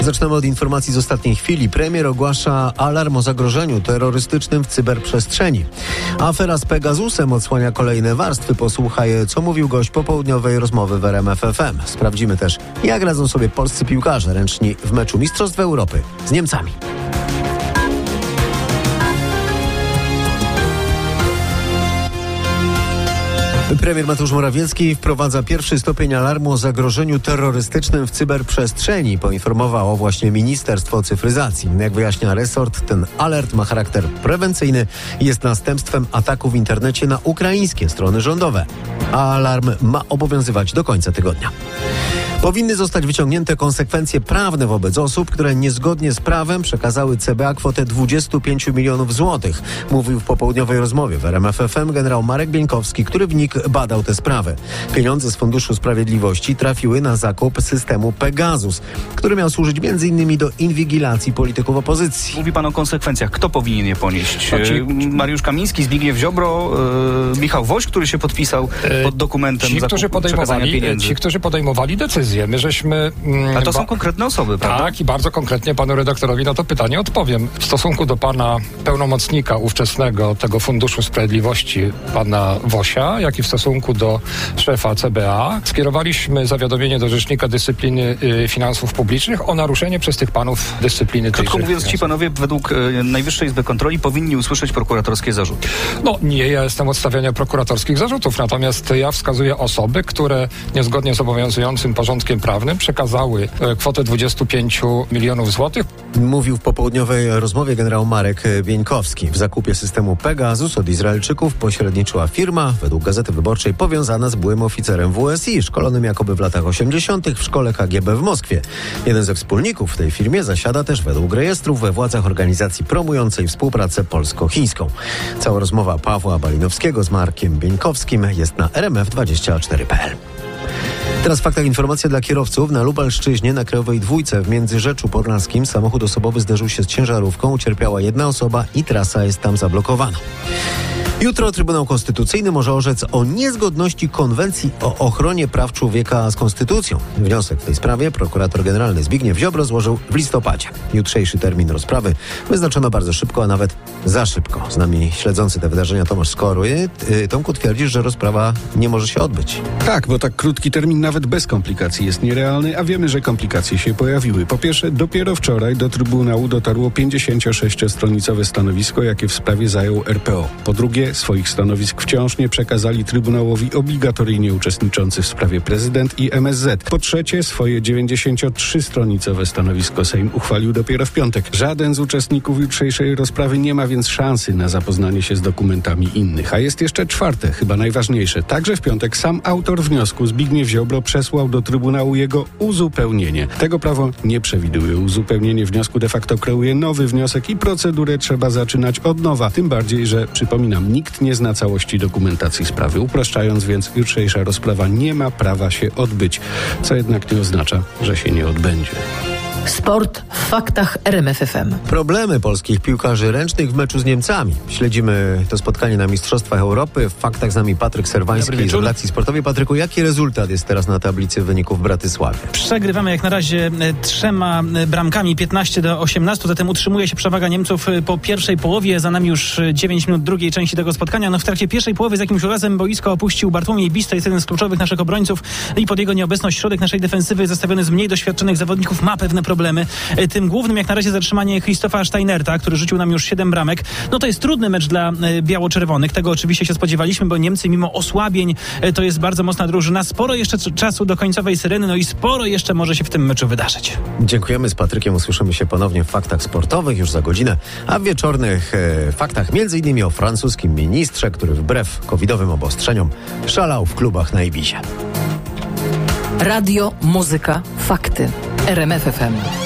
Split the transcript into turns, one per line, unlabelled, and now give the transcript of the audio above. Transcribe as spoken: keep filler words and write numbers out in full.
Zaczynamy od informacji z ostatniej chwili. Premier ogłasza alarm o zagrożeniu terrorystycznym w cyberprzestrzeni. Afera z Pegasusem odsłania kolejne warstwy. Posłuchaj, co mówił gość popołudniowej rozmowy w R M F F M. Sprawdzimy też, jak radzą sobie polscy piłkarze ręczni w meczu Mistrzostw Europy z Niemcami. Premier Mateusz Morawiecki wprowadza pierwszy stopień alarmu o zagrożeniu terrorystycznym w cyberprzestrzeni. Poinformowało właśnie Ministerstwo Cyfryzacji. Jak wyjaśnia resort, ten alert ma charakter prewencyjny i jest następstwem ataku w internecie na ukraińskie strony rządowe. A alarm ma obowiązywać do końca tygodnia. Powinny zostać wyciągnięte konsekwencje prawne wobec osób, które niezgodnie z prawem przekazały C B A kwotę dwadzieścia pięć milionów złotych. Mówił w popołudniowej rozmowie w R M F F M generał Marek Bieńkowski, który w N I K badał tę sprawę. Pieniądze z Funduszu Sprawiedliwości trafiły na zakup systemu Pegasus, który miał służyć między innymi do inwigilacji polityków opozycji.
Mówi pan o konsekwencjach. Kto powinien je ponieść?
Ci...
Mariusz Kamiński, Zbigniew Ziobro, yy, Michał Woś, który się podpisał pod dokumentem
ci, którzy podejmowali,
pieniędzy.
Ci, którzy podejmowali decyzje. My żeśmy...
Mm, A to są ba- konkretne osoby, prawda?
Tak, i bardzo konkretnie panu redaktorowi na to pytanie odpowiem. W stosunku do pana pełnomocnika ówczesnego tego Funduszu Sprawiedliwości, pana Wosia, jak i w stosunku do szefa C B A, skierowaliśmy zawiadomienie do Rzecznika Dyscypliny y, Finansów Publicznych o naruszenie przez tych panów dyscypliny.
Krótko mówiąc, ci panowie według y, Najwyższej Izby Kontroli powinni usłyszeć prokuratorskie zarzuty.
No nie, ja jestem od stawiania prokuratorskich zarzutów, natomiast ja wskazuję osoby, które niezgodnie z obowiązującym porządkiem prawnym przekazały e, kwotę dwadzieścia pięć milionów złotych.
Mówił w popołudniowej rozmowie generał Marek Bieńkowski. W zakupie systemu Pegasus od Izraelczyków pośredniczyła firma, według Gazety Wyborczej, powiązana z byłym oficerem W S I, szkolonym jakoby w latach osiemdziesiątych w szkole K G B w Moskwie. Jeden ze wspólników w tej firmie zasiada też według rejestrów we władzach organizacji promującej współpracę polsko-chińską. Cała rozmowa Pawła Balinowskiego z Markiem Bieńkowskim jest na R M F dwadzieścia cztery kropka p l. Teraz w faktach informacja dla kierowców. Na Lubelszczyźnie na Krajowej Dwójce w Międzyrzeczu Podlaskim samochód osobowy zderzył się z ciężarówką. Ucierpiała jedna osoba i trasa jest tam zablokowana. Jutro Trybunał Konstytucyjny może orzec o niezgodności Konwencji o ochronie praw człowieka z Konstytucją. Wniosek w tej sprawie prokurator generalny Zbigniew Ziobro złożył w listopadzie. Jutrzejszy termin rozprawy wyznaczono bardzo szybko, a nawet za szybko. Z nami śledzący te wydarzenia Tomasz Skoruj. Tomku, twierdzisz, że rozprawa nie może się odbyć.
Tak, bo tak krótki termin nawet bez komplikacji jest nierealny, a wiemy, że komplikacje się pojawiły. Po pierwsze, dopiero wczoraj do Trybunału dotarło pięćdziesięciosześciostronicowe stanowisko, jakie w sprawie zajął R P O. Po drugie, swoich stanowisk wciąż nie przekazali Trybunałowi obligatoryjnie uczestniczący w sprawie prezydent i M S Z. Po trzecie, swoje dziewięćdziesięciotrzystronicowe stanowisko Sejm uchwalił dopiero w piątek. Żaden z uczestników jutrzejszej rozprawy nie ma więc szansy na zapoznanie się z dokumentami innych. A jest jeszcze czwarte, chyba najważniejsze. Także w piątek sam autor wniosku, Zbigniew Ziobro, przesłał do Trybunału jego uzupełnienie. Tego prawo nie przewiduje. Uzupełnienie wniosku de facto kreuje nowy wniosek i procedurę trzeba zaczynać od nowa. Tym bardziej, że, przypominam, nikt nie zna całości dokumentacji sprawy. Upraszczając więc, jutrzejsza rozprawa nie ma prawa się odbyć, co jednak nie oznacza, że się nie odbędzie.
Sport w faktach R M F F M.
Problemy polskich piłkarzy ręcznych w meczu z Niemcami. Śledzimy to spotkanie na Mistrzostwach Europy. W faktach z nami Patryk Serwański z relacji sportowej. Patryku, jaki rezultat jest teraz na tablicy wyników w Bratysławie?
Przegrywamy jak na razie trzema bramkami, piętnaście do osiemnastu, zatem utrzymuje się przewaga Niemców po pierwszej połowie. Za nami już dziewięć minut drugiej części tego spotkania. No w trakcie pierwszej połowy z jakimś urazem boisko opuścił Bartłomiej Bista, jest jeden z kluczowych naszych obrońców i pod jego nieobecność środek naszej defensywy zestawiony z mniej doświadczonych zawodników ma pewne problemy. Tym głównym jak na razie zatrzymanie Christofa Steinerta, który rzucił nam już siedem bramek. No to jest trudny mecz dla biało-czerwonych. Tego oczywiście się spodziewaliśmy, bo Niemcy mimo osłabień to jest bardzo mocna drużyna. Sporo jeszcze czasu do końcowej syreny, no i sporo jeszcze może się w tym meczu wydarzyć.
Dziękujemy, z Patrykiem usłyszymy się ponownie w faktach sportowych już za godzinę, a w wieczornych e, faktach między innymi o francuskim ministrze, który wbrew covidowym obostrzeniom szalał w klubach na Ibizie.
Radio, muzyka, fakty. R M F F M.